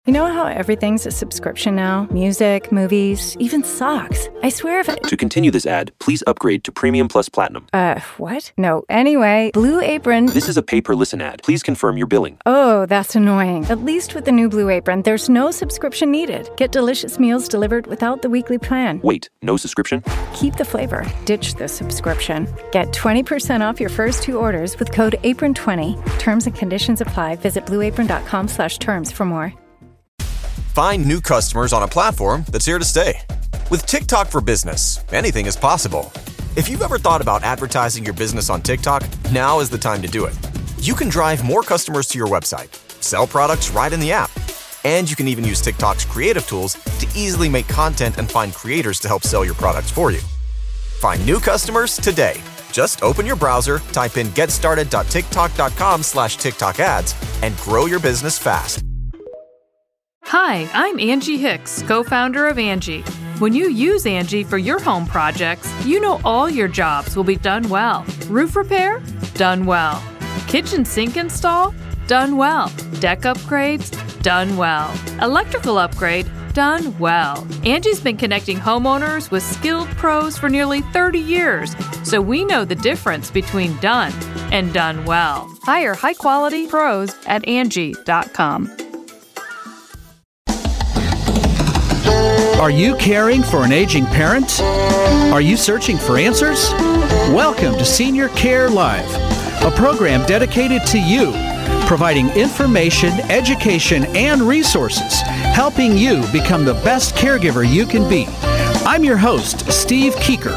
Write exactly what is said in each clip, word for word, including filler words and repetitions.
You know how everything's a subscription now? Music, movies, even socks. I swear if it... To continue this ad, please upgrade to Premium Plus Platinum. Uh, what? No. Anyway, Blue Apron... This is a pay-per-listen ad. Please confirm your billing. Oh, that's annoying. At least with the new Blue Apron, there's no subscription needed. Get delicious meals delivered without the weekly plan. Wait, no subscription? Keep the flavor. Ditch the subscription. Get twenty percent off your first two orders with code apron twenty. Terms and conditions apply. Visit blueapron.com slash terms for more. Find new customers on a platform that's here to stay. With TikTok for Business, anything is possible. If you've ever thought about advertising your business on TikTok, now is the time to do it. You can drive more customers to your website, sell products right in the app, and you can even use TikTok's creative tools to easily make content and find creators to help sell your products for you. Find new customers today. Just open your browser, type in getstarted.tiktok.com slash TikTok ads, and grow your business fast. Hi, I'm Angie Hicks, co-founder of Angie. When you use Angie for your home projects, you know all your jobs will be done well. Roof repair? Done well. Kitchen sink install? Done well. Deck upgrades? Done well. Electrical upgrade? Done well. Angie's been connecting homeowners with skilled pros for nearly thirty years, so we know the difference between done and done well. Hire high-quality pros at Angie dot com. Are you caring for an aging parent? Are you searching for answers? Welcome to Senior Care Live, a program dedicated to you, providing information, education, and resources, helping you become the best caregiver you can be. I'm your host, Steve Keeker.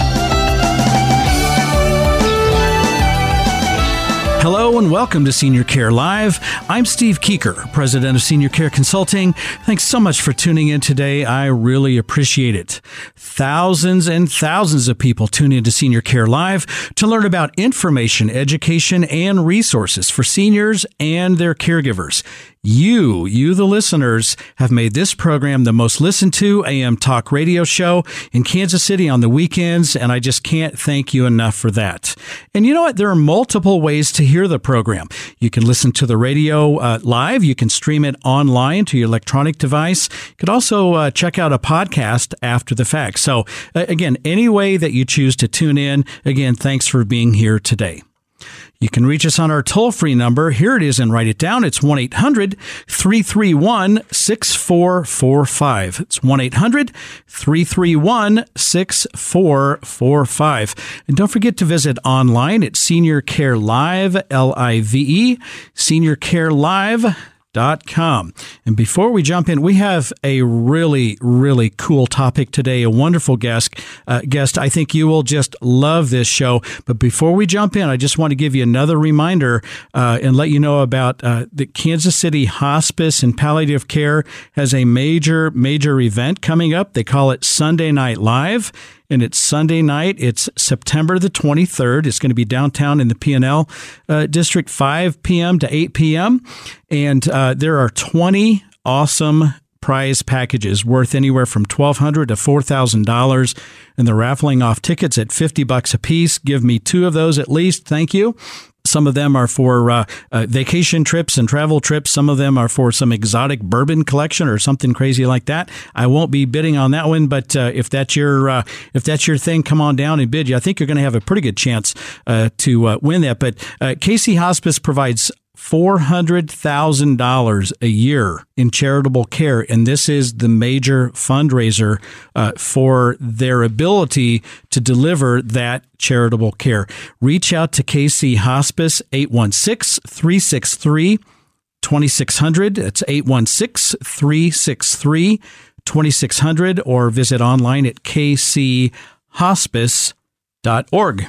Hello and welcome to Senior Care Live. I'm Steve Keeker, president of Senior Care Consulting. Thanks so much for tuning in today. I really appreciate it. Thousands and thousands of people tune into Senior Care Live to learn about information, education, and resources for seniors and their caregivers. You, you the listeners, have made this program the most listened to A M talk radio show in Kansas City on the weekends, and I just can't thank you enough for that. And you know what? There are multiple ways to hear the program. You can listen to the radio uh, live. You can stream it online to your electronic device. You could also uh, check out a podcast after the fact. So uh, again, any way that you choose to tune in, again, thanks for being here today. You can reach us on our toll-free number. Here it is, and write it down. It's one eight hundred three three one six four four five. It's one eight hundred three three one six four four five. And don't forget to visit online at Senior Care Live, L I V E, senior care live dot com. And before we jump in, we have a really, really cool topic today, a wonderful guest. Uh, guest. I think you will just love this show. But before we jump in, I just want to give you another reminder uh, and let you know about uh, the Kansas City Hospice and Palliative Care has a major, major event coming up. They call it Sunday Night Live. And it's Sunday night. It's September the twenty-third. It's going to be downtown in the P and L uh, district, five p.m. to eight p.m. And uh, there are twenty awesome prize packages worth anywhere from twelve hundred dollars to four thousand dollars. And they're raffling off tickets at fifty bucks a piece. Give me two of those at least. Thank you. Some of them are for uh, uh, vacation trips and travel trips. Some of them are for some exotic bourbon collection or something crazy like that. I won't be bidding on that one, but uh, if that's your uh, if that's your thing, come on down and bid. I think you're going to have a pretty good chance uh, to uh, win that. But uh, K C Hospice provides four hundred thousand dollars a year in charitable care, and this is the major fundraiser uh, for their ability to deliver that charitable care. Reach out to K C Hospice, eight one six, three six three, two six zero zero. That's eight one six, three six three, two six zero zero, or visit online at k c hospice dot org.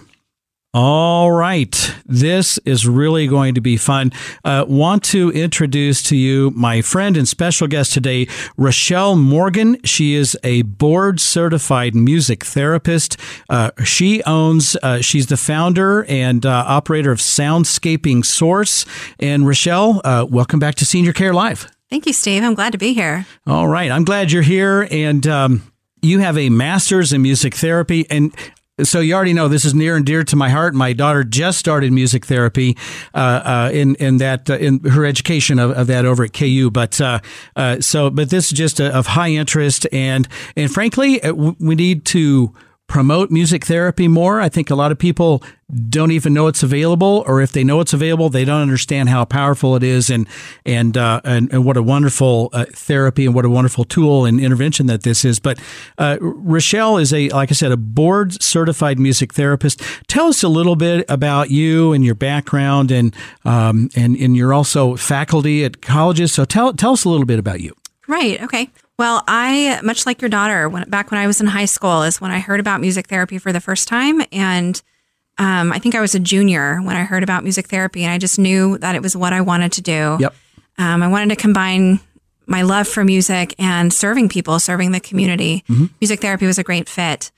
All right. This is really going to be fun. Uh, want to introduce to you my friend and special guest today, Rochelle Morgan. She is a board certified music therapist. Uh, she owns, uh, she's the founder and uh, operator of Soundscaping Source. And Rochelle, uh, welcome back to Senior Care Live. Thank you, Steve. I'm glad to be here. All right. I'm glad you're here. And um, you have a master's in music therapy. And So you already know this is near and dear to my heart. My daughter just started music therapy uh, uh, in in that uh, in her education of, of that over at K U. But uh, uh, so, but this is just a, of high interest, and and frankly, we need to promote music therapy more. I think a lot of people don't even know it's available, or if they know it's available, they don't understand how powerful it is, and and uh, and, and what a wonderful uh, therapy and what a wonderful tool and intervention that this is. But uh, Rochelle is a, like I said, a board certified music therapist. Tell us a little bit about you and your background, and um, and and you're also faculty at colleges. So tell tell us a little bit about you. Right. Okay. Well, I, much like your daughter, when, back when I was in high school is when I heard about music therapy for the first time. And um, I think I was a junior when I heard about music therapy, and I just knew that it was what I wanted to do. Yep. Um, I wanted to combine my love for music and serving people, serving the community. Mm-hmm. Music therapy was a great fit.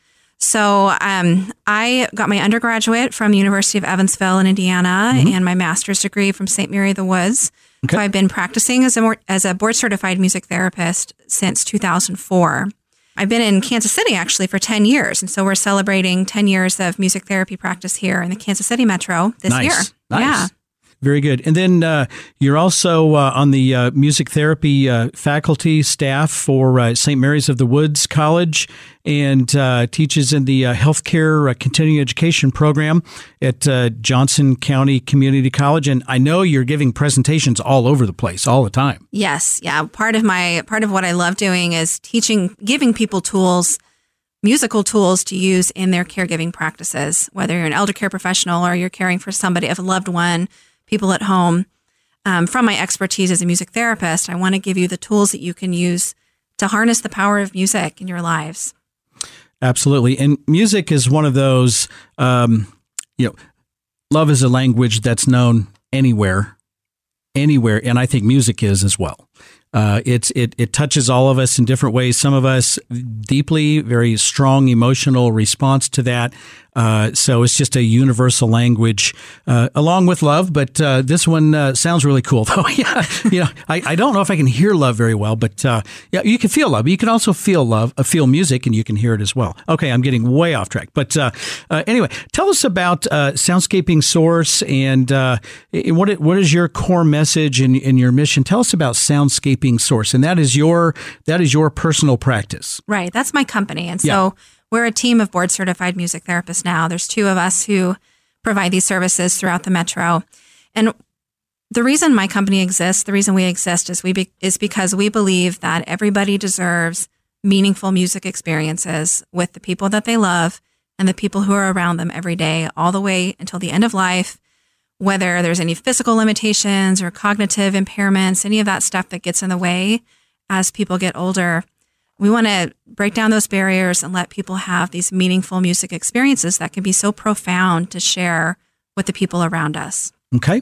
So um, I got my undergraduate from the University of Evansville in Indiana, mm-hmm. and my master's degree from Saint Mary of the Woods. Okay. So I've been practicing as a as a board certified music therapist since two thousand four. I've been in Kansas City actually for ten years. And so we're celebrating ten years of music therapy practice here in the Kansas City metro this nice. year. Nice. Yeah. Very good. And then uh, you're also uh, on the uh, music therapy uh, faculty staff for uh, Saint Mary's of the Woods College, and uh, teaches in the uh, healthcare uh, continuing education program at uh, Johnson County Community College. And I know you're giving presentations all over the place all the time. Yes. Yeah. Part of my part of what I love doing is teaching, giving people tools, musical tools to use in their caregiving practices, whether you're an elder care professional or you're caring for somebody, of a loved one, people at home. Um, from my expertise as a music therapist, I want to give you the tools that you can use to harness the power of music in your lives. Absolutely. And music is one of those, um, you know, love is a language that's known anywhere, anywhere. And I think music is as well. Uh, it's it it touches all of us in different ways. Some of us deeply, very strong emotional response to that. Uh, so it's just a universal language, uh, along with love. But uh, this one uh, sounds really cool, though. yeah, you know, I, I don't know if I can hear love very well, but uh, yeah, you can feel love. You can also feel love, uh, feel music, and you can hear it as well. Okay, I'm getting way off track. But uh, uh, anyway, tell us about uh, Soundscaping Source, and uh, what it, what is your core message and, and your mission? Tell us about Soundscaping Source, and that is your that is your personal practice. Right, that's my company, and so. Yeah. We're a team of board certified music therapists now. There's two of us who provide these services throughout the metro. And the reason my company exists, the reason we exist is we be, is because we believe that everybody deserves meaningful music experiences with the people that they love and the people who are around them every day, all the way until the end of life, whether there's any physical limitations or cognitive impairments, any of that stuff that gets in the way as people get older. We want to break down those barriers and let people have these meaningful music experiences that can be so profound to share with the people around us. Okay.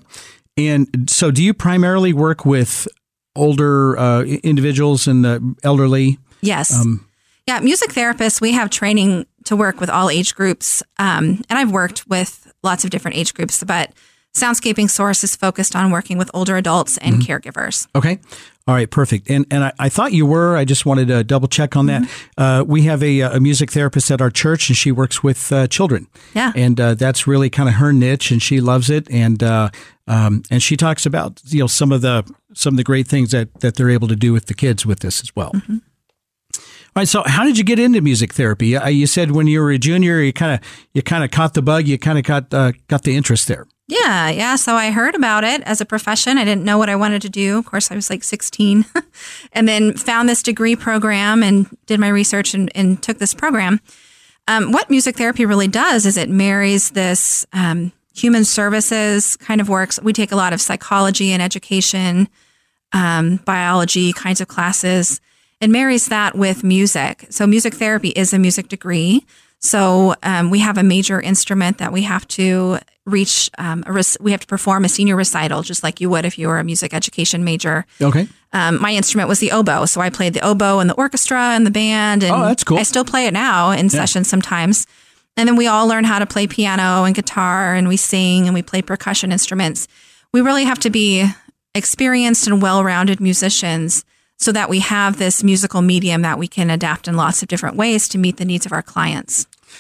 And so do you primarily work with older uh, individuals and the elderly? Yes. Um, yeah, music therapists, we have training to work with all age groups. Um, and I've worked with lots of different age groups, but Soundscaping Source is focused on working with older adults and mm-hmm. caregivers. Okay. All right, perfect. And and I, I thought you were. I just wanted to double check on that. Mm-hmm. Uh, we have a, a music therapist at our church, and she works with uh, children. Yeah. And uh, that's really kind of her niche, and she loves it. And uh, um, and she talks about you know some of the some of the great things that, that they're able to do with the kids with this as well. Mm-hmm. All right. So, how did you get into music therapy? Uh, you said when you were a junior, you kind of you kind of caught the bug. You kind of got uh, got the interest there. Yeah, yeah. So I heard about it as a profession. I didn't know what I wanted to do. Of course, I was like sixteen and then found this degree program and did my research and, and took this program. Um, what music therapy really does is it marries this um, human services kind of works. We take a lot of psychology and education, um, biology kinds of classes. It marries that with music. So music therapy is a music degree. So um, we have a major instrument that we have to reach. Um, a rec- we have to perform a senior recital, just like you would if you were a music education major. Okay. Um, my instrument was the oboe, so I played the oboe in the orchestra and the band. And oh, that's cool. I still play it now in yeah. sessions sometimes. And then we all learn how to play piano and guitar, and we sing and we play percussion instruments. We really have to be experienced and well-rounded musicians so that we have this musical medium that we can adapt in lots of different ways to meet the needs of our clients.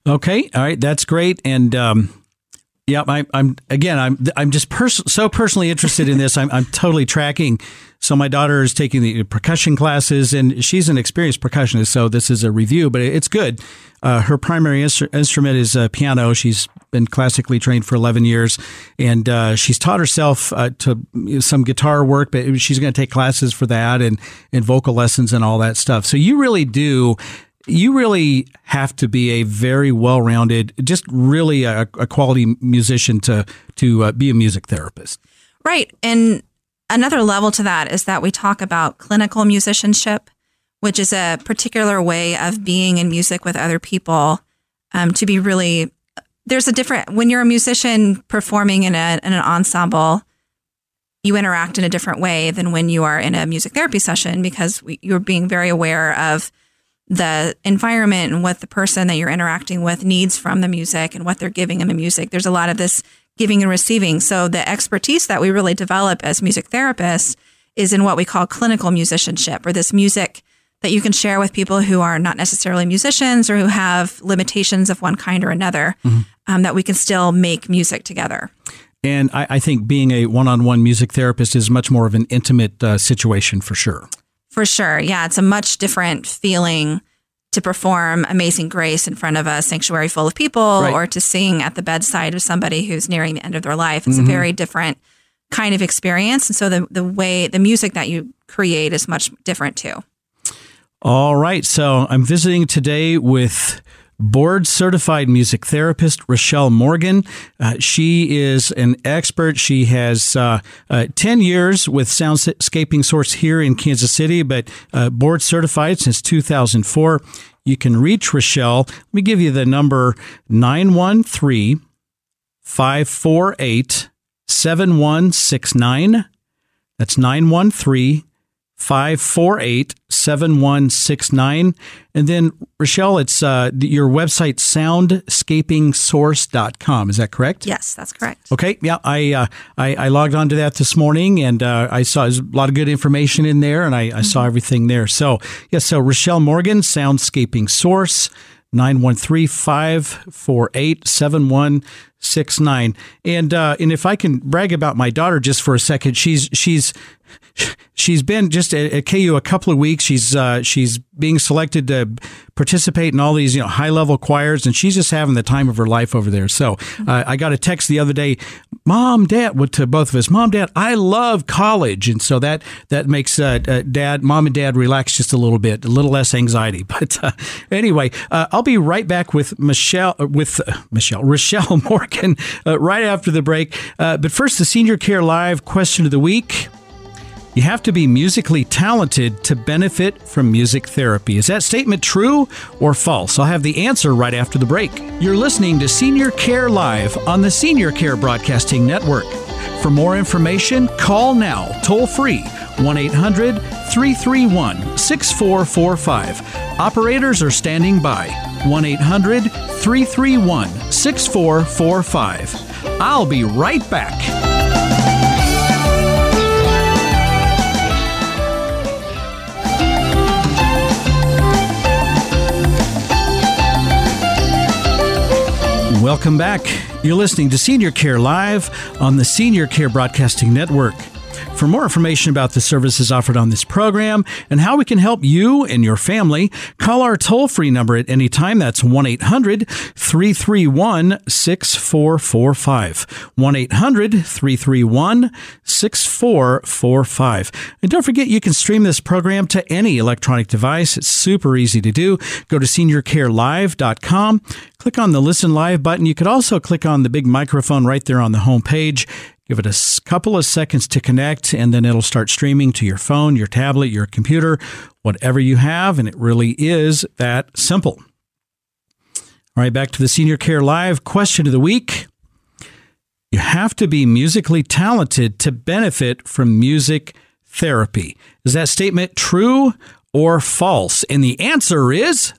Okay. All right. That's great. And, um, yeah, I, I'm again. I'm I'm just pers- so personally interested in this. I'm I'm totally tracking. So my daughter is taking the percussion classes, and she's an experienced percussionist. So this is a review, but it's good. Uh, her primary instru- instrument is uh, piano. She's been classically trained for eleven years, and uh, she's taught herself uh, to some guitar work. But she's going to take classes for that, and and vocal lessons and all that stuff. So you really do. You really have to be a very well-rounded, just really a, a quality musician to to uh, be a music therapist. Right. And another level to that is that we talk about clinical musicianship, which is a particular way of being in music with other people. Um, to be really, there's a different, when you're a musician performing in, a, in an ensemble, you interact in a different way than when you are in a music therapy session, because we, you're being very aware of the environment and what the person that you're interacting with needs from the music and what they're giving in the music. There's a lot of this giving and receiving. So the expertise that we really develop as music therapists is in what we call clinical musicianship, or this music that you can share with people who are not necessarily musicians or who have limitations of one kind or another, mm-hmm. um, that we can still make music together. And I, I think being a one-on-one music therapist is much more of an intimate uh, situation for sure. For sure. Yeah, it's a much different feeling to perform Amazing Grace in front of a sanctuary full of people, right, or to sing at the bedside of somebody who's nearing the end of their life. It's mm-hmm. a very different kind of experience. And so the, the way, the music that you create is much different too. All right. So I'm visiting today with board-certified music therapist Rochelle Morgan. Uh, she is an expert. She has uh, uh, ten years with Soundscaping Source here in Kansas City, but uh, board-certified since two thousand four. You can reach Rochelle. Let me give you the number, nine one three, five four eight, seven one six nine. That's nine one three, five four eight, seven one six nine. And then, Rochelle, it's uh, your website, soundscaping source dot com. Is that correct? Yes, that's correct. Okay. Yeah, I uh, I, I logged on to that this morning, and uh, I saw there's a lot of good information in there, and I, I mm-hmm. saw everything there. So, yeah, so Rochelle Morgan, Soundscaping Source, nine one three, five four eight, seven one six nine. And uh, and if I can brag about my daughter just for a second, she's she's she's been just at, at K U a couple of weeks. She's uh, she's being selected to participate in all these, you know, high level choirs, and she's just having the time of her life over there. So uh, I got a text the other day, Mom, Dad, what to both of us, Mom, Dad, I love college, and so that that makes uh, uh, Dad, Mom, and Dad relax just a little bit, a little less anxiety. But uh, anyway, uh, I'll be right back with Michelle with uh, Michelle Rochelle Morgan uh, right after the break. Uh, but first, the Senior Care Live question of the week. You have to be musically talented to benefit from music therapy. Is that statement true or false? I'll have the answer right after the break. You're listening to Senior Care Live on the Senior Care Broadcasting Network. For more information, call now, toll free, one eight hundred, three three one, six four four five. Operators are standing by, one eight hundred, three three one, six four four five. I'll be right back. Welcome back. You're listening to Senior Care Live on the Senior Care Broadcasting Network. For more information about the services offered on this program and how we can help you and your family, call our toll-free number at any time. That's one eight hundred, three three one, six four four five. one eight hundred, three three one, six four four five. And don't forget, you can stream this program to any electronic device. It's super easy to do. Go to senior care live dot com. Click on the Listen Live button. You could also click on the big microphone right there on the home page. Give it a couple of seconds to connect, and then it'll start streaming to your phone, your tablet, your computer, whatever you have, and it really is that simple. All right, back to the Senior Care Live question of the week. You have to be musically talented to benefit from music therapy. Is that statement true or false? And the answer is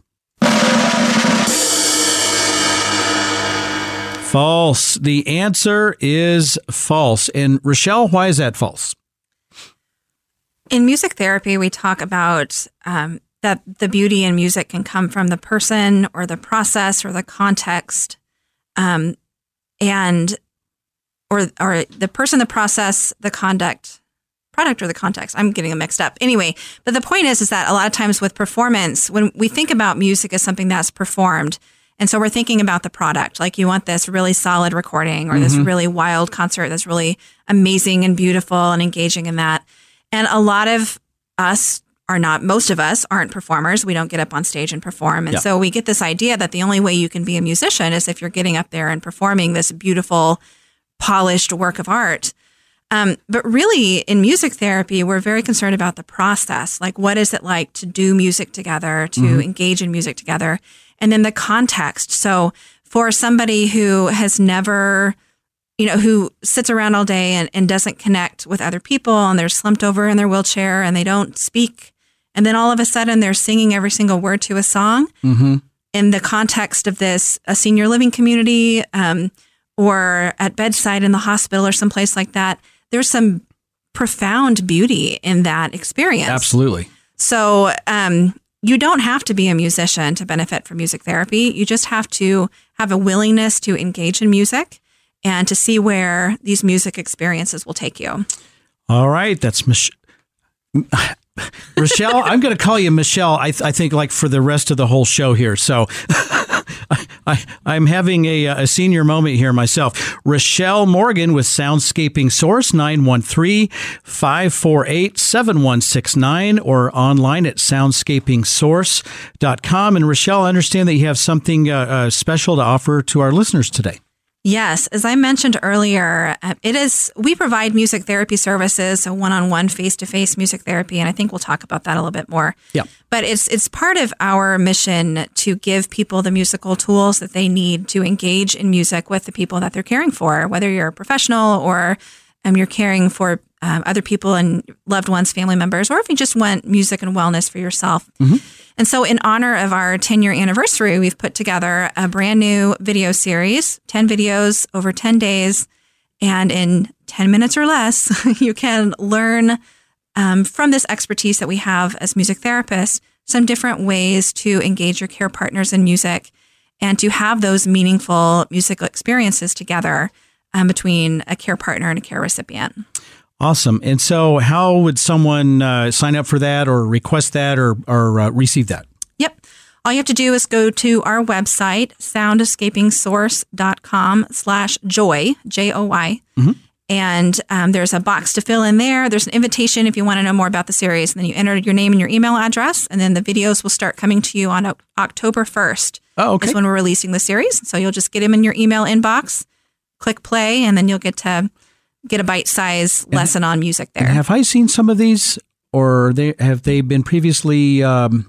false. The answer is false. And Rochelle, why is that false? In music therapy, we talk about um, that the beauty in music can come from the person or the process or the context, um, and or or the person, the process, the conduct, product or the context. I'm getting them mixed up. Anyway, but the point is, is that a lot of times with performance, when we think about music as something that's performed, and so we're thinking about the product, like you want this really solid recording or mm-hmm. this really wild concert that's really amazing and beautiful and engaging in that. And a lot of us are not, most of us aren't performers. We don't get up on stage and perform. And yeah. so we get this idea that the only way you can be a musician is if you're getting up there and performing this beautiful, polished work of art. Um, but really, in music therapy, we're very concerned about the process. Like, what is it like to do music together, to mm-hmm. engage in music together? And then the context. So for somebody who has never, you know, who sits around all day and, and doesn't connect with other people, and they're slumped over in their wheelchair and they don't speak, and then all of a sudden they're singing every single word to a song mm-hmm. in the context of this, a senior living community, um, or at bedside in the hospital or someplace like that, there's some profound beauty in that experience. Absolutely. So um, you don't have to be a musician to benefit from music therapy. You just have to have a willingness to engage in music and to see where these music experiences will take you. All right. That's Mich- Rochelle. I'm going to call you Michelle, I, th- I think, like for the rest of the whole show here. So I, I'm having a, a senior moment here myself. Rochelle Morgan with Soundscaping Source, nine one three, five four eight, seven one six nine, or online at soundscaping source dot com. And Rochelle, I understand that you have something uh, uh, special to offer to our listeners today. Yes. As I mentioned earlier, it is, we provide music therapy services, so one-on-one, face-to-face music therapy, and I think we'll talk about that a little bit more. Yeah. But it's it's part of our mission to give people the musical tools that they need to engage in music with the people that they're caring for, whether you're a professional or um, you're caring for um, other people and loved ones, family members, or if you just want music and wellness for yourself. Mm-hmm. And so in honor of our ten-year anniversary, we've put together a brand new video series, ten videos over ten days. And in ten minutes or less, you can learn um, from this expertise that we have as music therapists, some different ways to engage your care partners in music and to have those meaningful musical experiences together um, between a care partner and a care recipient. Awesome. And so how would someone uh, sign up for that or request that or, or uh, receive that? Yep. All you have to do is go to our website, soundscaping source dot com slash joy, J O Y. Mm-hmm. And um, there's a box to fill in there. There's an invitation if you want to know more about the series. And then you enter your name and your email address. And then the videos will start coming to you on o- October first. Oh, okay. Is when we're releasing the series. So you'll just get them in your email inbox, click play, and then you'll get to get a bite-sized lesson on music there. And have I seen some of these, or they have they been previously um,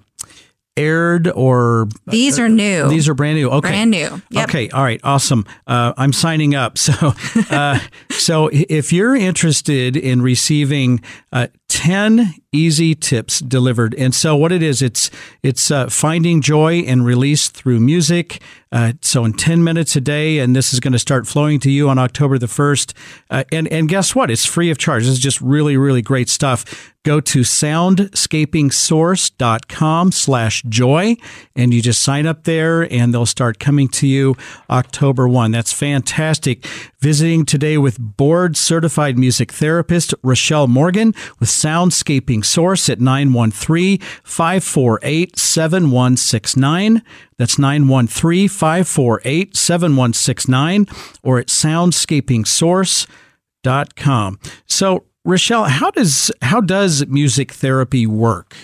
aired, or these are new? These are brand new. Okay, brand new. Yep. Okay, all right, awesome. Uh, I'm signing up. So, uh, so if you're interested in receiving uh, ten easy tips delivered, and so what it is, it's it's uh, finding joy and release through music. Uh, so in ten minutes a day, and this is going to start flowing to you on October the first. Uh, and, and guess what? It's free of charge. This is just really, really great stuff. Go to soundscaping source dot com slash joy, and you just sign up there, and they'll start coming to you October first. That's fantastic. Visiting today with board-certified music therapist Rochelle Morgan with Soundscaping Source at nine one three, five four eight, seven one six nine. That's nine one three, five four eight, seven one six nine, or at soundscaping source dot com. So, Rochelle, how does how does music therapy work?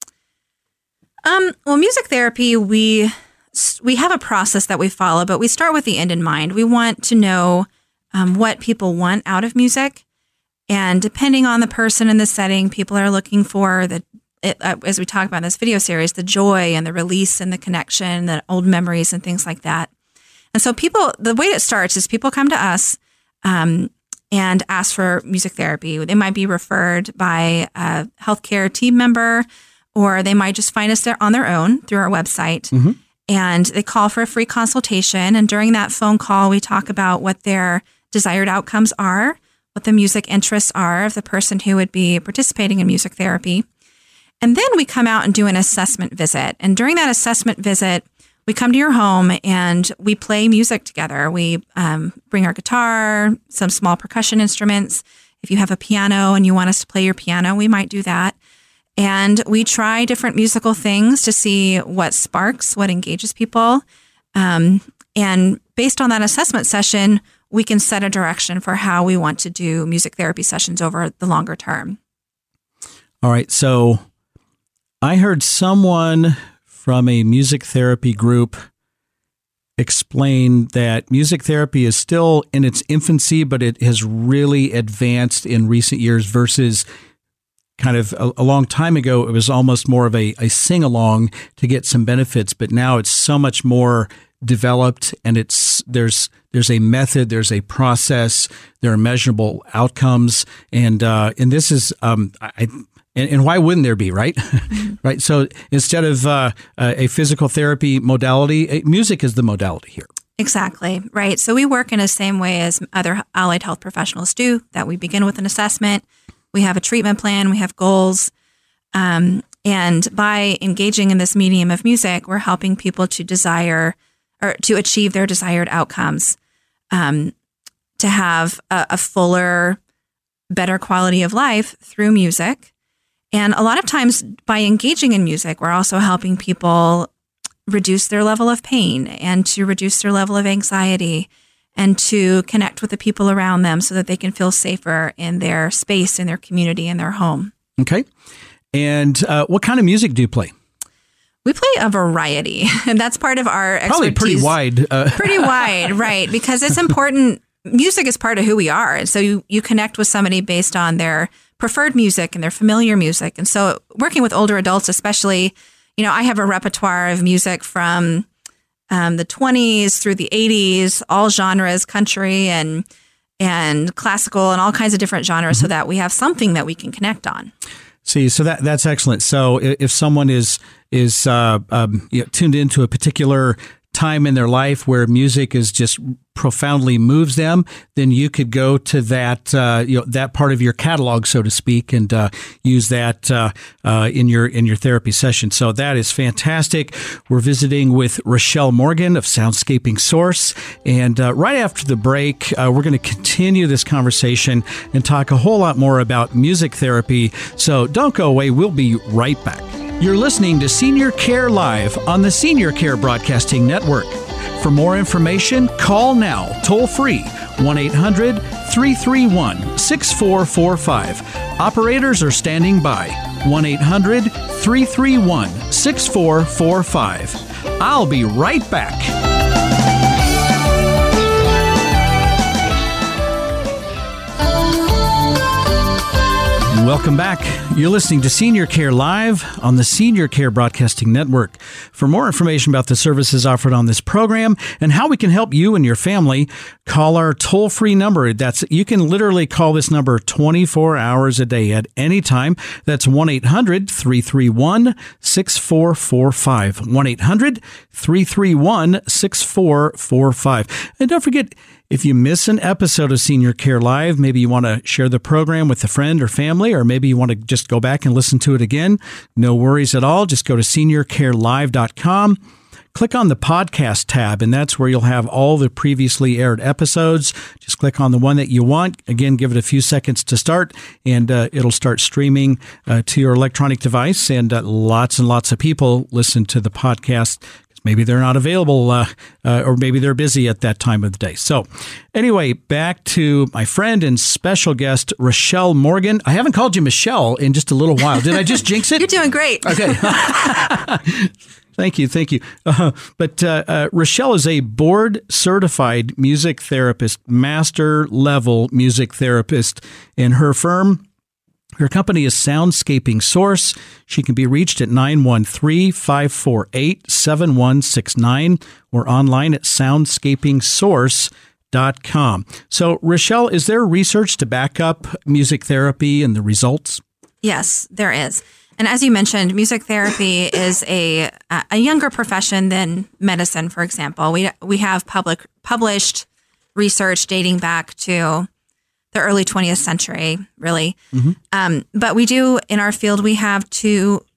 Um, well, music therapy, we we have a process that we follow, but we start with the end in mind. We want to know um, what people want out of music, and depending on the person and the setting, people are looking for the It, uh, as we talk about in this video series, the joy and the release and the connection, the old memories and things like that. And so people, the way it starts is people come to us um, and ask for music therapy. They might be referred by a healthcare team member, or they might just find us there on their own through our website. Mm-hmm. And they call for a free consultation. And during that phone call, we talk about what their desired outcomes are, what the music interests are of the person who would be participating in music therapy. And then we come out and do an assessment visit. And during that assessment visit, we come to your home and we play music together. We um, bring our guitar, some small percussion instruments. If you have a piano and you want us to play your piano, we might do that. And we try different musical things to see what sparks, what engages people. Um, and based on that assessment session, we can set a direction for how we want to do music therapy sessions over the longer term. All right. So I heard someone from a music therapy group explain that music therapy is still in its infancy, but it has really advanced in recent years versus kind of a, a long time ago. It was almost more of a, a sing-along to get some benefits, but now it's so much more developed, and it's there's there's a method, there's a process, there are measurable outcomes, and uh, and this is um, I. And, and why wouldn't there be, right? Mm-hmm. Right. So instead of uh, a physical therapy modality, music is the modality here. Exactly. Right. So we work in the same way as other allied health professionals do, that we begin with an assessment. We have a treatment plan. We have goals. Um, and by engaging in this medium of music, we're helping people to desire or to achieve their desired outcomes, um, to have a, a fuller, better quality of life through music. And a lot of times by engaging in music, we're also helping people reduce their level of pain and to reduce their level of anxiety and to connect with the people around them so that they can feel safer in their space, in their community, in their home. Okay. And uh, what kind of music do you play? We play a variety, and that's part of our expertise. Probably pretty wide. Uh. Pretty wide, right, because it's important. Music is part of who we are. And so you, you connect with somebody based on their preferred music and their familiar music. And so working with older adults, especially, you know, I have a repertoire of music from um, the twenties through the eighties, all genres, country and and classical and all kinds of different genres, mm-hmm. so that we have something that we can connect on. See, so that that's excellent. So if someone is is uh, um, you know, tuned into a particular time in their life where music is just profoundly moves them, then you could go to that uh, you know that part of your catalog, so to speak, and uh, use that uh, uh, in your in your therapy session. So that is fantastic. We're visiting with Rochelle Morgan of Soundscaping Source, and uh, right after the break, uh, we're going to continue this conversation and talk a whole lot more about music therapy. So don't go away. We'll be right back. You're listening to Senior Care Live on the Senior Care Broadcasting Network. For more information, call now, toll free, one eight hundred three three one six four four five. Operators are standing by, one eight hundred three three one six four four five. I'll be right back. Welcome back. You're listening to Senior Care Live on the Senior Care Broadcasting Network. For more information about the services offered on this program and how we can help you and your family, call our toll-free number. That's you can literally call this number twenty-four hours a day at any time. That's one eight hundred three three one six four four five. one eight hundred three three one six four four five. And don't forget, if you miss an episode of Senior Care Live, maybe you want to share the program with a friend or family, or maybe you want to just go back and listen to it again, no worries at all. Just go to senior care live dot com, click on the podcast tab, and that's where you'll have all the previously aired episodes. Just click on the one that you want. Again, give it a few seconds to start, and uh, it'll start streaming uh, to your electronic device, and uh, lots and lots of people listen to the podcast. Maybe they're not available, uh, uh, or maybe they're busy at that time of the day. So anyway, back to my friend and special guest, Rochelle Morgan. I haven't called you Michelle in just a little while. Did I just jinx it? You're doing great. Okay. Thank you. Thank you. Uh, but uh, uh, Rochelle is a board-certified music therapist, master-level music therapist in her firm. Her company is Soundscaping Source. She can be reached at nine one three, five four eight, seven one six nine or online at soundscaping source dot com. So, Rochelle, is there research to back up music therapy and the results? Yes, there is. And as you mentioned, music therapy is a a younger profession than medicine, for example. We we have public published research dating back to the early twentieth century, really. Mm-hmm. Um, but we do, in our field, we have two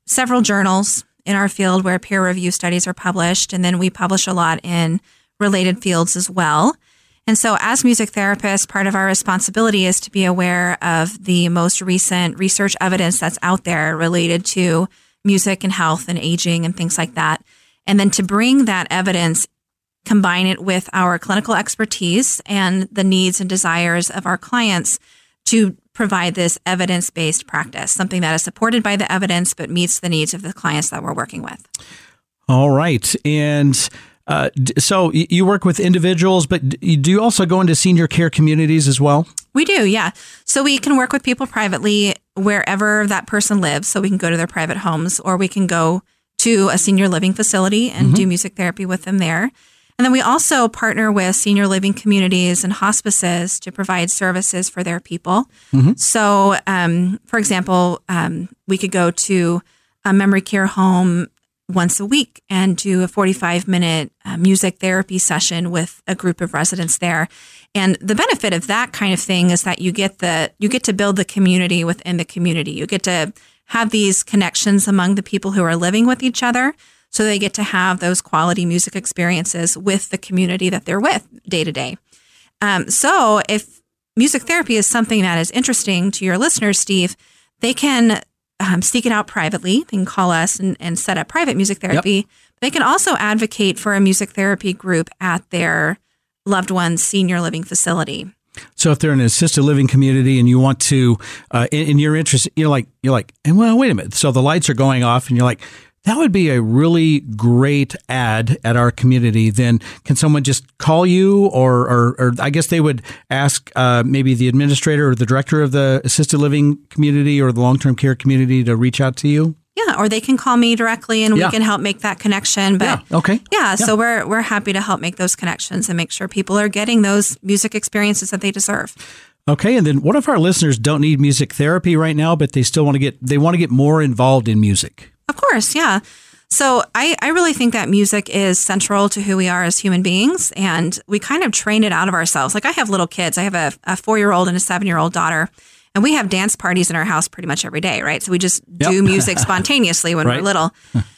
several journals in our field where peer review studies are published, and then we publish a lot in related fields as well. And so as music therapists, part of our responsibility is to be aware of the most recent research evidence that's out there related to music and health and aging and things like that. And then to bring that evidence, combine it with our clinical expertise and the needs and desires of our clients to provide this evidence-based practice, something that is supported by the evidence but meets the needs of the clients that we're working with. All right. And uh, so you work with individuals, but do you also go into senior care communities as well? We do, yeah. So we can work with people privately wherever that person lives. So we can go to their private homes, or we can go to a senior living facility and mm-hmm. do music therapy with them there. And then we also partner with senior living communities and hospices to provide services for their people. Mm-hmm. So, um, for example, um, we could go to a memory care home once a week and do a forty-five minute uh, music therapy session with a group of residents there. And the benefit of that kind of thing is that you get the you get to build the community within the community. You get to have these connections among the people who are living with each other, so they get to have those quality music experiences with the community that they're with day to day. Um, so if music therapy is something that is interesting to your listeners, Steve, they can um, seek it out privately. They can call us and, and set up private music therapy. Yep. They can also advocate for a music therapy group at their loved one's senior living facility. So if they're in an assisted living community and you want to, uh, in, in your interest, you're like, you're like, and well, wait a minute. So the lights are going off and you're like, that would be a really great ad at our community. Then can someone just call you, or, or, or I guess they would ask uh, maybe the administrator or the director of the assisted living community or the long-term care community to reach out to you? Yeah, or they can call me directly and yeah. we can help make that connection. But yeah, okay. Yeah, yeah, so we're we're happy to help make those connections and make sure people are getting those music experiences that they deserve. Okay, and then what if our listeners don't need music therapy right now, but they still want to get they want to get more involved in music? Of course, yeah. So I, I really think that music is central to who we are as human beings, and we kind of train it out of ourselves. Like I have little kids. I have a, a four-year-old and a seven-year-old daughter, and we have dance parties in our house pretty much every day, right? So we just yep. do music spontaneously when right. we're little.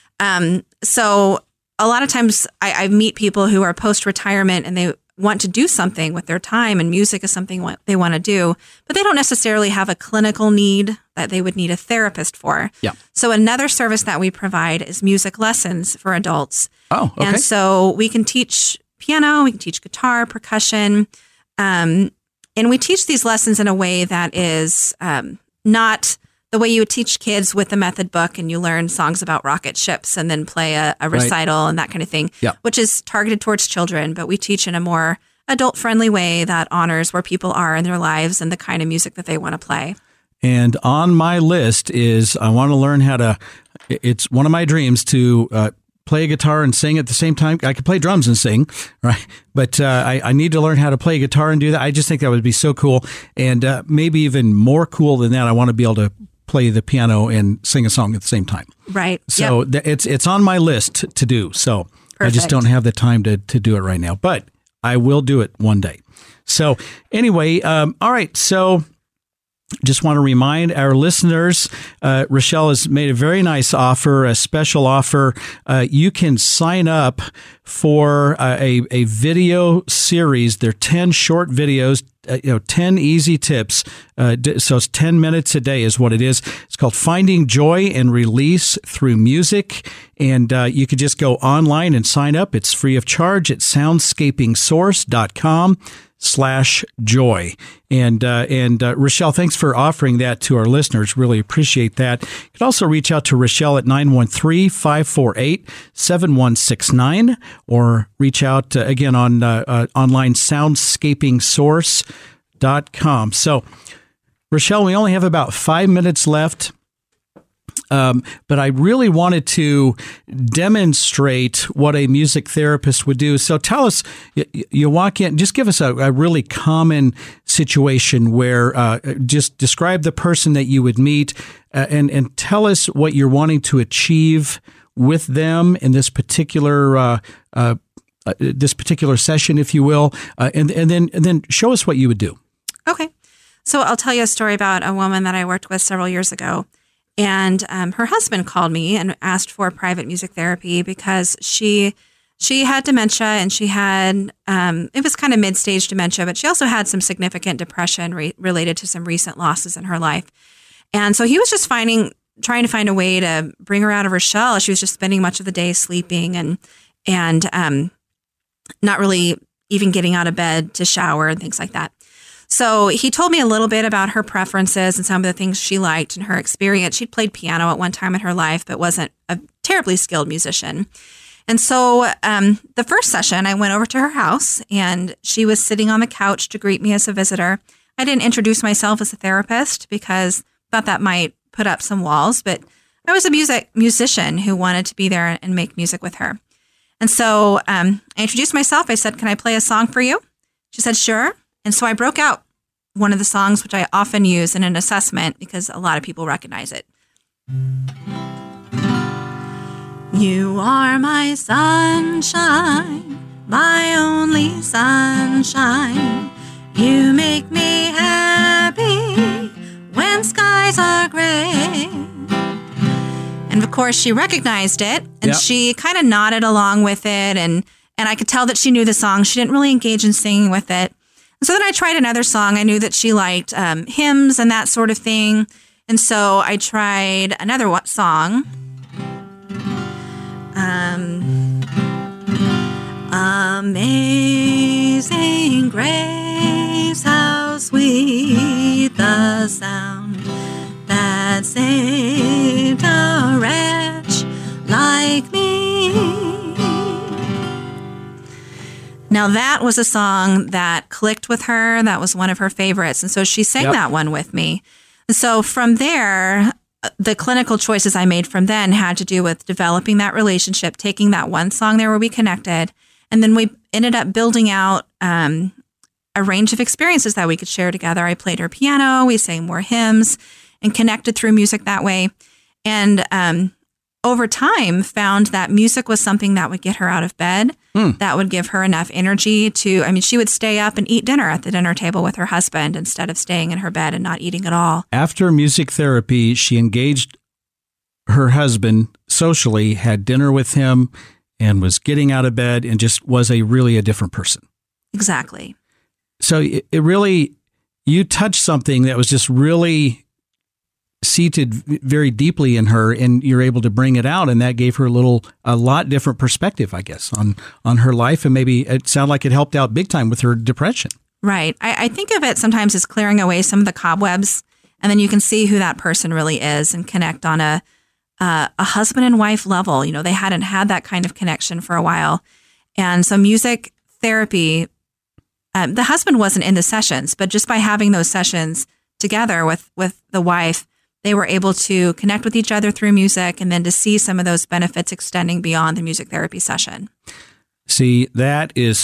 Um, so a lot of times I, I meet people who are post-retirement and they want to do something with their time, and music is something what they want to do, but they don't necessarily have a clinical need that they would need a therapist for. Yeah. So another service that we provide is music lessons for adults. Oh, okay. And so we can teach piano, we can teach guitar, percussion, um, and we teach these lessons in a way that is um, not the way you would teach kids with the method book and you learn songs about rocket ships and then play a, a recital right. and that kind of thing, yeah. which is targeted towards children. But we teach in a more adult-friendly way that honors where people are in their lives and the kind of music that they want to play. And on my list is I want to learn how to, it's one of my dreams to uh, play a guitar and sing at the same time. I could play drums and sing, right? But uh, I, I need to learn how to play guitar and do that. I just think that would be so cool. And uh, maybe even more cool than that, I want to be able to play the piano and sing a song at the same time. Right. So yep. th- it's it's on my list to do. So Perfect. I just don't have the time to, to do it right now, but I will do it one day. So anyway, um, all right. So just want to remind our listeners, uh, Rochelle has made a very nice offer, a special offer. Uh, you can sign up for uh, a, a video series. They're ten short videos, uh, you know, ten easy tips. Uh, so it's ten minutes a day is what it is. It's called Finding Joy and Release Through Music. And uh, you could just go online and sign up. It's free of charge at soundscapingsource.com slash joy. And, uh, and uh, Rochelle, thanks for offering that to our listeners. Really appreciate that. You can also reach out to Rochelle at nine one three, five four eight, seven one six nine or reach out uh, again on uh, uh, online soundscaping source dot com. So, Rochelle, we only have about five minutes left. Um, but I really wanted to demonstrate what a music therapist would do. So tell us, you, you walk in, just give us a, a really common situation where uh, just describe the person that you would meet uh, and, and tell us what you're wanting to achieve with them in this particular uh, uh, uh, this particular session, if you will, uh, and, and then and then show us what you would do. Okay. So I'll tell you a story about a woman that I worked with several years ago. And um, her husband called me and asked for private music therapy because she she had dementia, and she had, um, it was kind of mid-stage dementia, but she also had some significant depression re- related to some recent losses in her life. And so he was just finding, trying to find a way to bring her out of her shell. She was just spending much of the day sleeping and, and um, not really even getting out of bed to shower and things like that. So he told me a little bit about her preferences and some of the things she liked and her experience. She'd played piano at one time in her life, but wasn't a terribly skilled musician. And so um, the first session, I went over to her house, and she was sitting on the couch to greet me as a visitor. I didn't introduce myself as a therapist because I thought that might put up some walls, but I was a music musician who wanted to be there and make music with her. And so um, I introduced myself. I said, "Can I play a song for you?" She said, "Sure." And so I broke out one of the songs, which I often use in an assessment because a lot of people recognize it. You are my sunshine, my only sunshine. You make me happy when skies are gray. And of course, she recognized it, and yep. she kind of nodded along with it, and, and I could tell that she knew the song. She didn't really engage in singing with it. So then I tried another song. I knew that she liked um, hymns and that sort of thing. And so I tried another one song. Um, Amazing grace, how sweet the sound that saved a wretch like me. Now, that was a song that clicked with her. That was one of her favorites. And so she sang yep. that one with me. And so from there, the clinical choices I made from then had to do with developing that relationship, taking that one song there where we connected. And then we ended up building out um, a range of experiences that we could share together. I played her piano. We sang more hymns and connected through music that way. And um, over time, found that music was something that would get her out of bed, mm. that would give her enough energy to, I mean, she would stay up and eat dinner at the dinner table with her husband instead of staying in her bed and not eating at all. After music therapy, she engaged her husband socially, had dinner with him, and was getting out of bed and just was a really a different person. Exactly. So it, it really, you touched something that was just really seated very deeply in her, and you're able to bring it out, and that gave her a little, a lot different perspective, I guess, on on her life, and maybe it sounded like it helped out big time with her depression. Right. I, I think of it sometimes as clearing away some of the cobwebs, and then you can see who that person really is and connect on a uh, a husband and wife level. You know, they hadn't had that kind of connection for a while, and so music therapy. Um, the husband wasn't in the sessions, but just by having those sessions together with with the wife, they were able to connect with each other through music, and then to see some of those benefits extending beyond the music therapy session. See, that is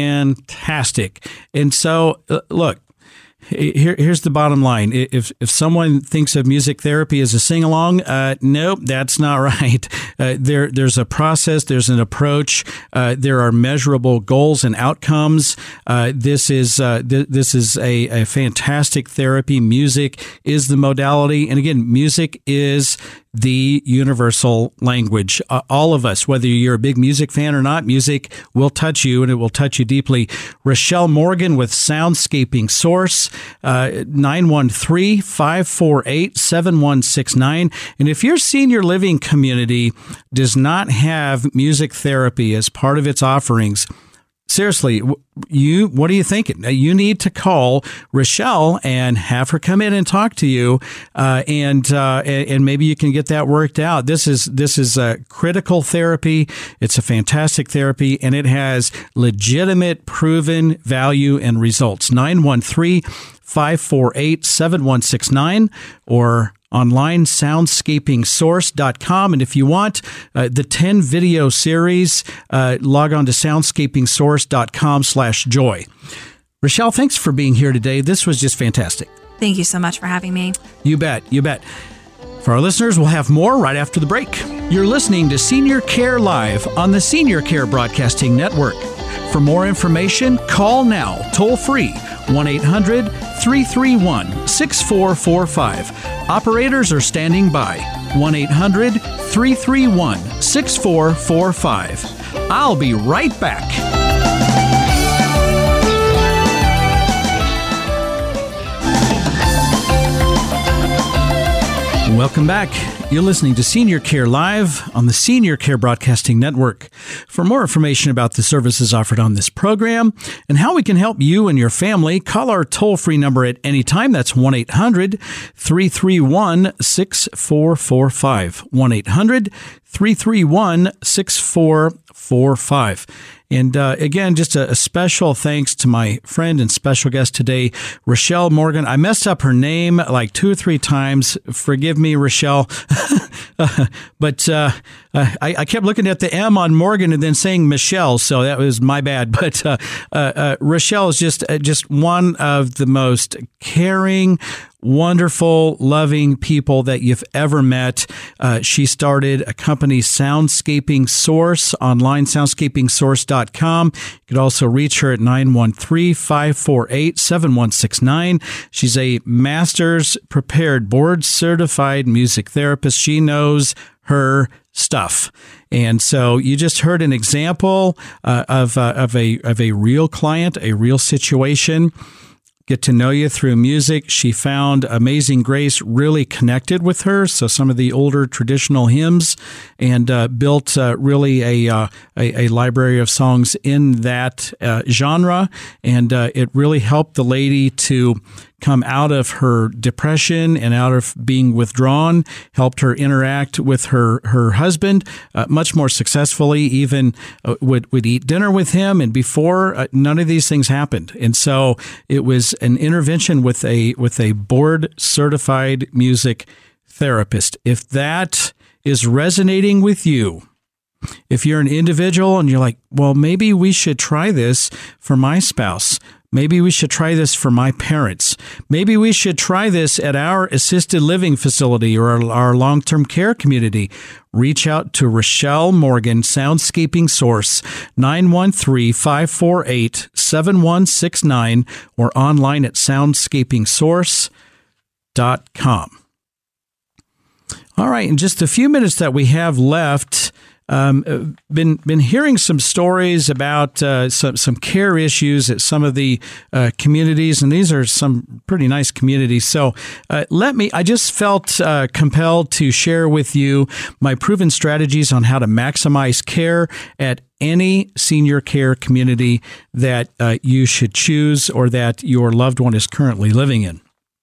fantastic. And so, uh, look, here, here's the bottom line. If if someone thinks of music therapy as a sing-along, uh, nope, that's not right. Uh, there, there's a process, there's an approach, uh, there are measurable goals and outcomes. Uh, this is uh, th- this is a, a fantastic therapy. Music is the modality, and again, music is the universal language. Uh, all of us, whether you're a big music fan or not, music will touch you, and it will touch you deeply. Rochelle Morgan with Soundscaping Source, uh, nine one three, five four eight, seven one six nine. And if your senior living community does not have music therapy as part of its offerings, seriously, you what are you thinking? You need to call Rochelle and have her come in and talk to you, uh, and uh, and maybe you can get that worked out. This is this is a critical therapy. It's a fantastic therapy, and it has legitimate, proven value and results. nine one three, five four eight, seven one six nine or online, soundscaping source dot com. And if you want uh, the ten video series, uh, log on to soundscaping source dot com slash joy. Rochelle, thanks for being here today. This was just fantastic. Thank you so much for having me. You bet. You bet. For our listeners, we'll have more right after the break. You're listening to Senior Care Live on the Senior Care Broadcasting Network. For more information, call now, toll free, one eight hundred, three three one, six four four five. Operators are standing by. one eight hundred, three three one, six four four five. I'll be right back. Welcome back. You're listening to Senior Care Live on the Senior Care Broadcasting Network. For more information about the services offered on this program and how we can help you and your family, call our toll-free number at any time. That's one eight hundred, three three one, six four four five. one eight hundred, three three one, six four four five. And uh, again, just a, a special thanks to my friend and special guest today, Rochelle Morgan. I messed up her name like two or three times. Forgive me, Rochelle. uh, but uh, uh, I, I kept looking at the M on Morgan and then saying Michelle, so that was my bad. But uh, uh, uh, Rochelle is just uh, just one of the most caring, wonderful, loving people that you've ever met. Uh, she started a company, Soundscaping Source, online, soundscaping source dot com. You could also reach her at nine one three, five four eight, seven one six nine. She's a master's prepared board certified music therapist. She knows her stuff. And so you just heard an example uh, of, uh, of a of a real client, a real situation. Get to know you through music. She found Amazing Grace really connected with her, so some of the older traditional hymns, and uh, built uh, really a, uh, a a library of songs in that uh, genre, and uh, it really helped the lady to come out of her depression and out of being withdrawn, helped her interact with her, her husband uh, much more successfully, even uh, would, would eat dinner with him. And before, uh, none of these things happened. And so it was an intervention with a, with a board certified music therapist. If that is resonating with you, if you're an individual and you're like, well, maybe we should try this for my spouse. Maybe we should try this for my parents. Maybe we should try this at our assisted living facility or our, our long-term care community. Reach out to Rochelle Morgan, Soundscaping Source, nine one three, five four eight, seven one six nine, or online at soundscaping source dot com. All right, in just a few minutes that we have left, Um, been been hearing some stories about uh, some some care issues at some of the uh, communities, and these are some pretty nice communities. So uh, let me. I just felt uh, compelled to share with you my proven strategies on how to maximize care at any senior care community that uh, you should choose or that your loved one is currently living in.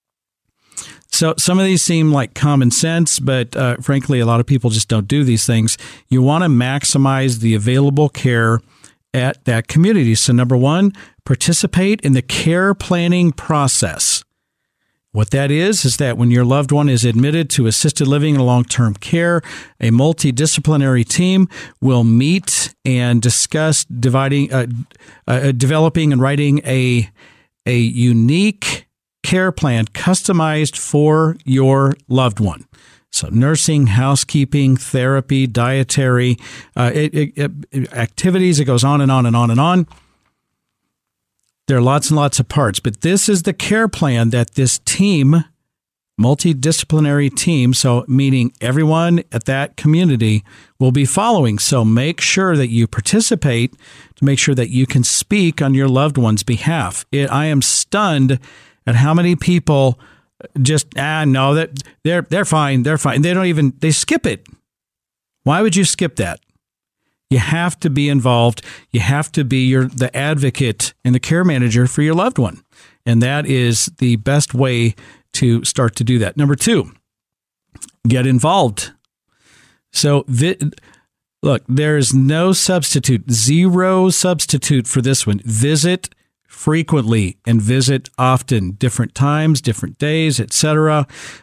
So some of these seem like common sense, but uh, frankly, a lot of people just don't do these things. You want to maximize the available care at that community. So number one, participate in the care planning process. What that is, is that when your loved one is admitted to assisted living and long-term care, a multidisciplinary team will meet and discuss dividing, uh, uh, developing and writing a, a unique care plan customized for your loved one. So nursing, housekeeping, therapy, dietary, uh, it, it, it, activities, it goes on and on and on and on. There are lots and lots of parts, but this is the care plan that this team, multidisciplinary team, so meaning everyone at that community, will be following. So make sure that you participate to make sure that you can speak on your loved one's behalf. It, I am stunned at how many people just, ah, no, that they're they're fine, they're fine. They don't even, they skip it. Why would you skip that? You have to be involved. You have to be your the advocate and the care manager for your loved one. And that is the best way to start to do that. Number two, get involved. So, vi- look, there's no substitute, zero substitute for this one. Visit frequently and visit often, different times, different days, et cetera.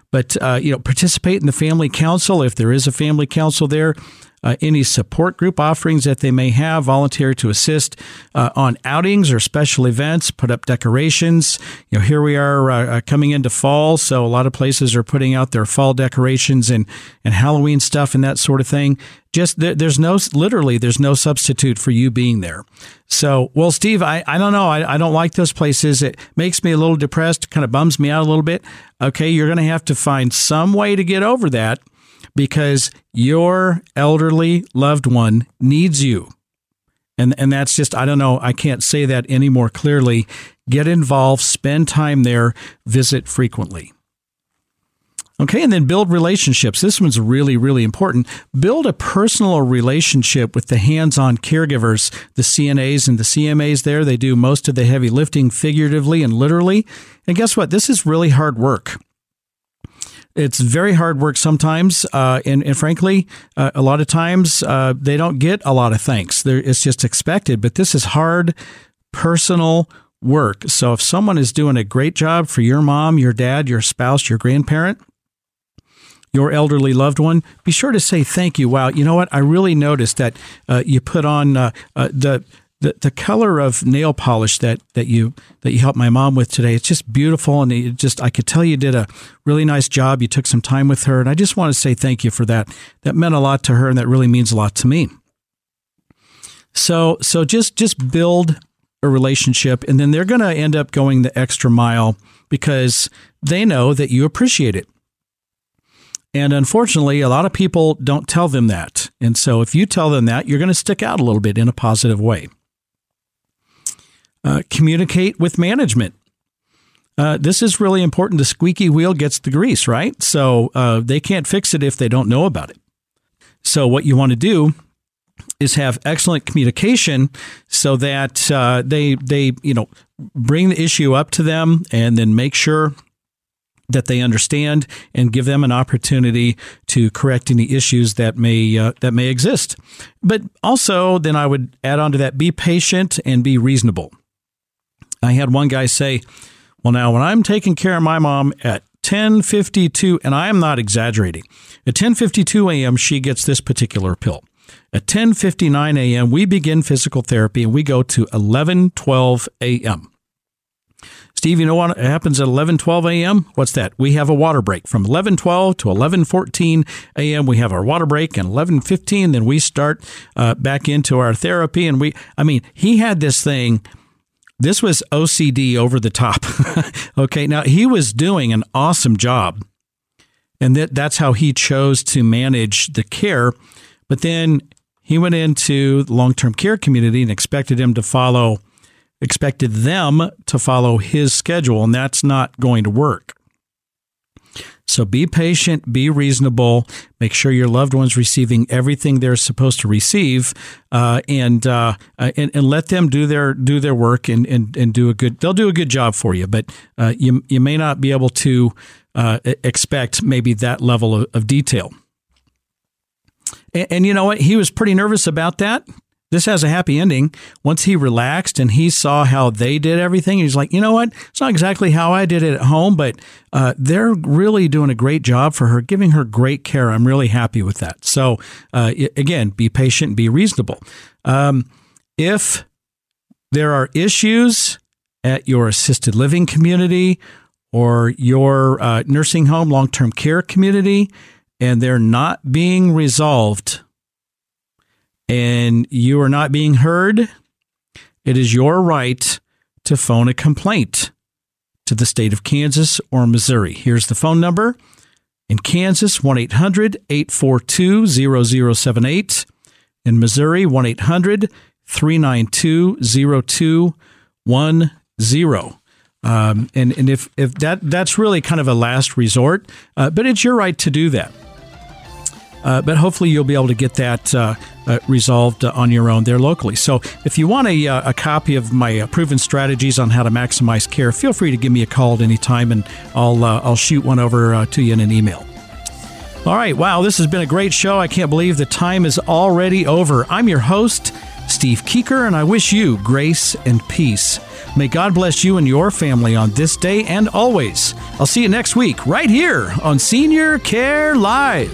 But, uh, you know, participate in the family council if there is a family council there. Uh, any support group offerings that they may have, volunteer to assist uh, on outings or special events, put up decorations. You know, here we are uh, coming into fall, so a lot of places are putting out their fall decorations and, and Halloween stuff and that sort of thing. Just there, there's no, literally, there's no substitute for you being there. So, well, Steve, I, I don't know. I, I don't like those places. It makes me a little depressed, kind of bums me out a little bit. Okay, you're going to have to find some way to get over that, because your elderly loved one needs you. And and that's just, I don't know, I can't say that any more clearly. Get involved, spend time there, visit frequently. Okay, and then build relationships. This one's really, really important. Build a personal relationship with the hands-on caregivers, the C N As and the C M As there. They do most of the heavy lifting figuratively and literally. And guess what? This is really hard work. It's very hard work sometimes, uh, and, and frankly, uh, a lot of times uh, they don't get a lot of thanks. They're, it's just expected, but this is hard, personal work. So if someone is doing a great job for your mom, your dad, your spouse, your grandparent, your elderly loved one, be sure to say thank you. Wow, you know what? I really noticed that uh, you put on uh, uh, the The the color of nail polish that, that you that you helped my mom with today. It's just beautiful, and it just I could tell you did a really nice job. You took some time with her, and I just want to say thank you for that. That meant a lot to her, and that really means a lot to me. So so just just build a relationship, and then they're going to end up going the extra mile because they know that you appreciate it. And unfortunately, a lot of people don't tell them that. And so if you tell them that, you're going to stick out a little bit in a positive way. Uh, communicate with management. Uh, this is really important. The squeaky wheel gets the grease, right? So uh, they can't fix it if they don't know about it. So what you want to do is have excellent communication so that uh, they they you know bring the issue up to them, and then make sure that they understand and give them an opportunity to correct any issues that may uh, that may exist. But also, then I would add on to that: be patient and be reasonable. I had one guy say, well, now when I'm taking care of my mom at ten fifty-two, and I am not exaggerating, at ten fifty-two a.m., she gets this particular pill. At ten fifty-nine a.m., we begin physical therapy, and we go to eleven twelve a.m. Steve, you know what happens at eleven twelve a.m.? What's that? We have a water break. From eleven twelve to eleven fourteen a.m., we have our water break, and eleven fifteen, then we start uh, back into our therapy. And we, I mean, he had this thing. This was O C D over the top. Okay, now he was doing an awesome job, and that, that's how he chose to manage the care. But then he went into the long-term care community and expected him to follow, expected them to follow his schedule, and that's not going to work. So be patient, be reasonable, make sure your loved one's receiving everything they're supposed to receive, uh, and, uh, and and let them do their do their work and, and, and do a good. They'll do a good job for you, but uh, you you may not be able to uh, expect maybe that level of, of detail. And, and you know what? He was pretty nervous about that. This has a happy ending. Once he relaxed and he saw how they did everything, he's like, you know what? It's not exactly how I did it at home, but uh, they're really doing a great job for her, giving her great care. I'm really happy with that. So uh, again, be patient, be reasonable. Um, if there are issues at your assisted living community or your uh, nursing home, long-term care community, and they're not being resolved, and you are not being heard, it is your right to phone a complaint to the state of Kansas or Missouri. Here's the phone number. In Kansas, one eight hundred eight four two zero zero seven eight. In Missouri, one eight hundred three nine two zero two one zero. Um, and and if, if that that's really kind of a last resort, uh, but it's your right to do that. Uh, but hopefully you'll be able to get that uh, uh, resolved uh, on your own there locally. So if you want a, uh, a copy of my uh, proven strategies on how to maximize care, feel free to give me a call at any time, and I'll uh, I'll shoot one over uh, to you in an email. All right. Wow, this has been a great show. I can't believe the time is already over. I'm your host, Steve Keeker, and I wish you grace and peace. May God bless you and your family on this day and always. I'll see you next week right here on Senior Care Live.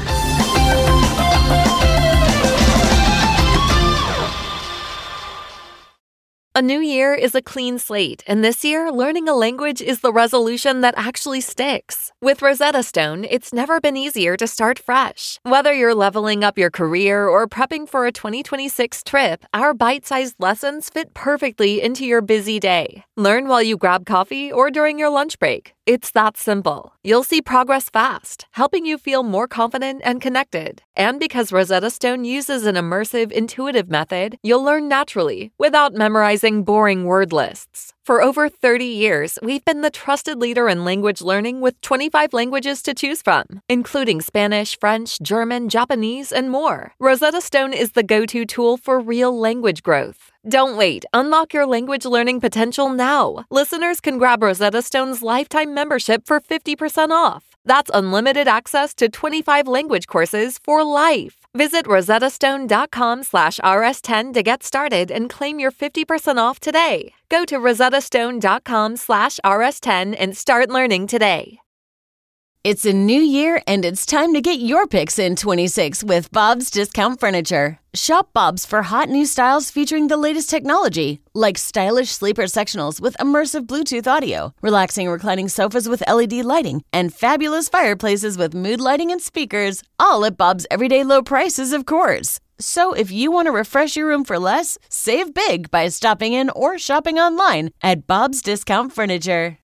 A new year is a clean slate, and this year, learning a language is the resolution that actually sticks. With Rosetta Stone, it's never been easier to start fresh. Whether you're leveling up your career or prepping for a twenty twenty-six trip, our bite-sized lessons fit perfectly into your busy day. Learn while you grab coffee or during your lunch break. It's that simple. You'll see progress fast, helping you feel more confident and connected. And because Rosetta Stone uses an immersive, intuitive method, you'll learn naturally without memorizing boring word lists. For over thirty years, we've been the trusted leader in language learning with twenty-five languages to choose from, including Spanish, French, German, Japanese, and more. Rosetta Stone is the go-to tool for real language growth. Don't wait. Unlock your language learning potential now. Listeners can grab Rosetta Stone's lifetime membership for fifty percent off. That's unlimited access to twenty-five language courses for life. Visit rosettastone.com slash rs10 to get started and claim your fifty percent off today. Go to rosettastone.com slash rs10 and start learning today. It's a new year, and it's time to get your picks in twenty-six with Bob's Discount Furniture. Shop Bob's for hot new styles featuring the latest technology, like stylish sleeper sectionals with immersive Bluetooth audio, relaxing reclining sofas with L E D lighting, and fabulous fireplaces with mood lighting and speakers, all at Bob's everyday low prices, of course. So if you want to refresh your room for less, save big by stopping in or shopping online at Bob's Discount Furniture.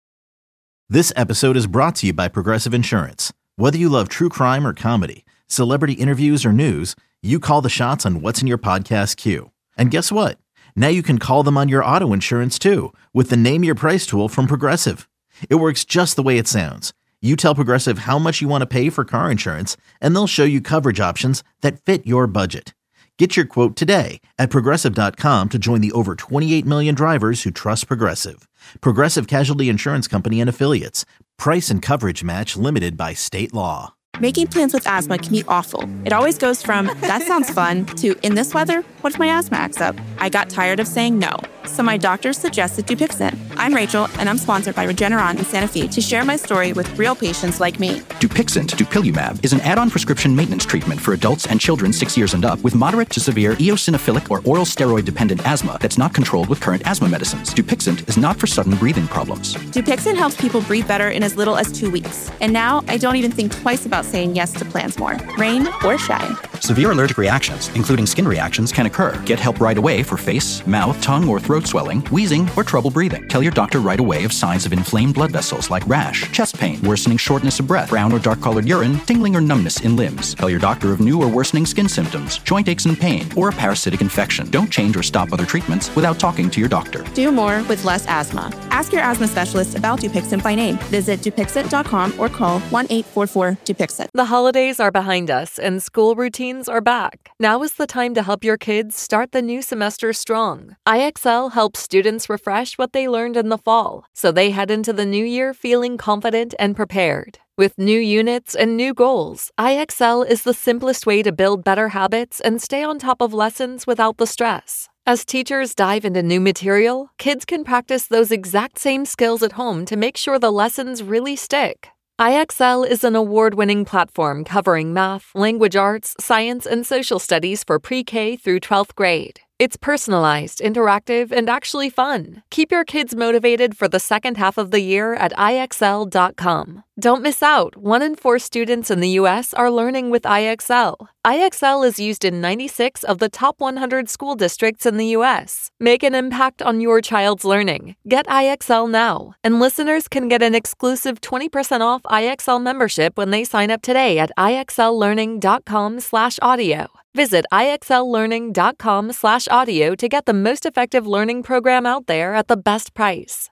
This episode is brought to you by Progressive Insurance. Whether you love true crime or comedy, celebrity interviews or news, you call the shots on what's in your podcast queue. And guess what? Now you can call them on your auto insurance too with the Name Your Price tool from Progressive. It works just the way it sounds. You tell Progressive how much you want to pay for car insurance, and they'll show you coverage options that fit your budget. Get your quote today at Progressive dot com to join the over twenty-eight million drivers who trust Progressive. Progressive Casualty Insurance Company and Affiliates. Price and coverage match limited by state law. Making plans with asthma can be awful. It always goes from, that sounds fun, to, in this weather, what if my asthma acts up? I got tired of saying no, so my doctor suggested Dupixent. I'm Rachel, and I'm sponsored by Regeneron in Santa Fe to share my story with real patients like me. Dupixent, dupilumab, is an add-on prescription maintenance treatment for adults and children six years and up with moderate to severe eosinophilic or oral steroid-dependent asthma that's not controlled with current asthma medicines. Dupixent is not for sudden breathing problems. Dupixent helps people breathe better in as little as two weeks. And now, I don't even think twice about saying yes to plans more, rain or shine. Severe allergic reactions, including skin reactions, can occur. Get help right away for face, mouth, tongue, or throat swelling, wheezing, or trouble breathing. Tell your doctor right away of signs of inflamed blood vessels like rash, chest pain, worsening shortness of breath, brown or dark-colored urine, tingling or numbness in limbs. Tell your doctor of new or worsening skin symptoms, joint aches and pain, or a parasitic infection. Don't change or stop other treatments without talking to your doctor. Do more with less asthma. Ask your asthma specialist about Dupixent by name. Visit Dupixent dot com or call one eight four four Dupixent. The holidays are behind us and school routines are back. Now is the time to help your kids start the new semester strong. I X L helps students refresh what they learned in the fall, so they head into the new year feeling confident and prepared. With new units and new goals, I X L is the simplest way to build better habits and stay on top of lessons without the stress. As teachers dive into new material, kids can practice those exact same skills at home to make sure the lessons really stick. I X L is an award-winning platform covering math, language arts, science, and social studies for pre-K through twelfth grade. It's personalized, interactive, and actually fun. Keep your kids motivated for the second half of the year at I X L dot com. Don't miss out. One in four students in the U S are learning with I X L. I X L is used in ninety-six of the top one hundred school districts in the U S. Make an impact on your child's learning. Get I X L now. And listeners can get an exclusive twenty percent off I X L membership when they sign up today at I X L learning dot com slash audio. Visit I X L learning dot com slash audio to get the most effective learning program out there at the best price.